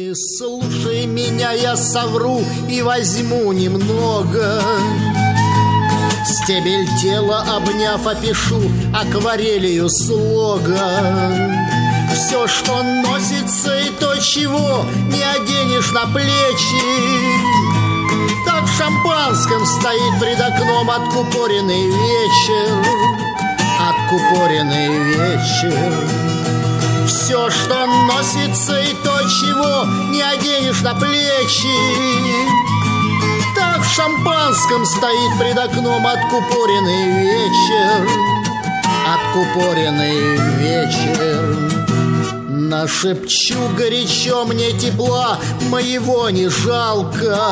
Не слушай меня, я совру и возьму немного. Стебель тела обняв, опишу акварелью слога. Все, что носится, и то, чего не оденешь на плечи. Так в шампанском стоит пред окном откупоренный вечер. Откупоренный вечер. Все, что носится, и то, чего не оденешь на плечи. Так в шампанском стоит пред окном откупоренный вечер. Откупоренный вечер. Нашепчу горячо, мне тепла моего не жалко.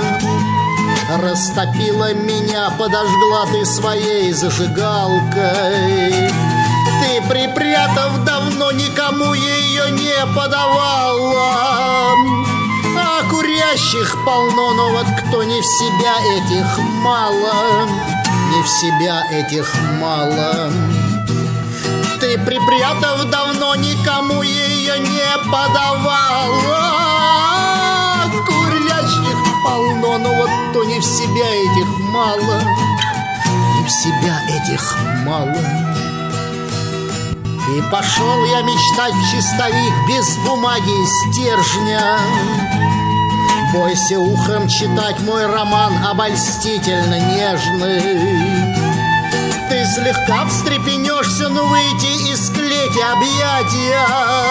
Растопила меня, подожгла ты своей зажигалкой. Ты, припрятав давно, никому ее не подавала. А курящих полно, но вот кто не в себя, этих мало. Не в себя, этих мало. Ты, припрятав давно, никому ее не подавала. Курящих полно, но вот кто не в себя, этих мало. Не в себя, этих мало. И пошел я мечтать в чистовик без бумаги и стержня. Бойся ухом читать мой роман обольстительно нежный. Ты слегка встрепенешься, но выйти из клети объятия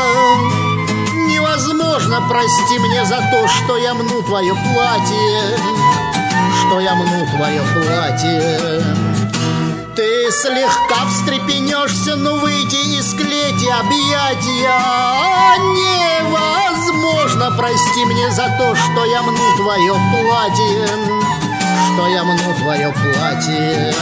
невозможно, прости мне за то, что я мну твое платье. Что я мну твое платье. Ты слегка встрепенешься, но выйти из клети объятия невозможно, прости мне за то, что я мну твое платье. Что я мну твое платье.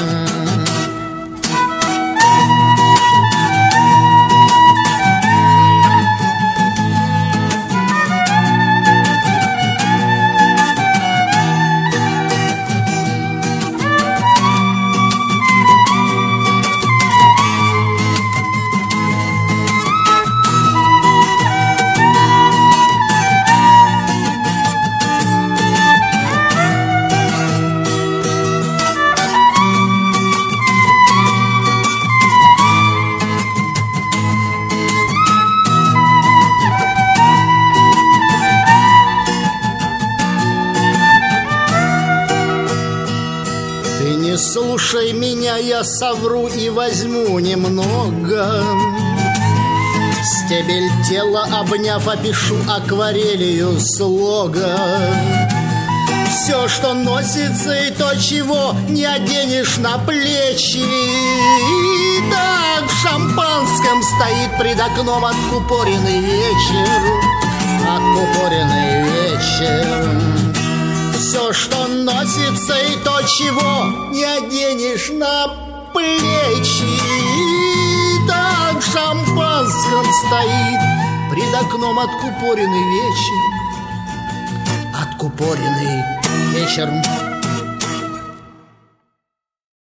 Не слушай меня, я совру и возьму немного. Стебель тела обняв, опишу акварелью слога. Все, что носится, и то, чего не оденешь на плечи. Так в шампанском стоит пред окном откупоренный вечер. Откупоренный вечер. Все, что носится, и то, чего не оденешь на плечи. Так в шампанском стоит пред окном откупоренный вечер. Откупоренный вечер.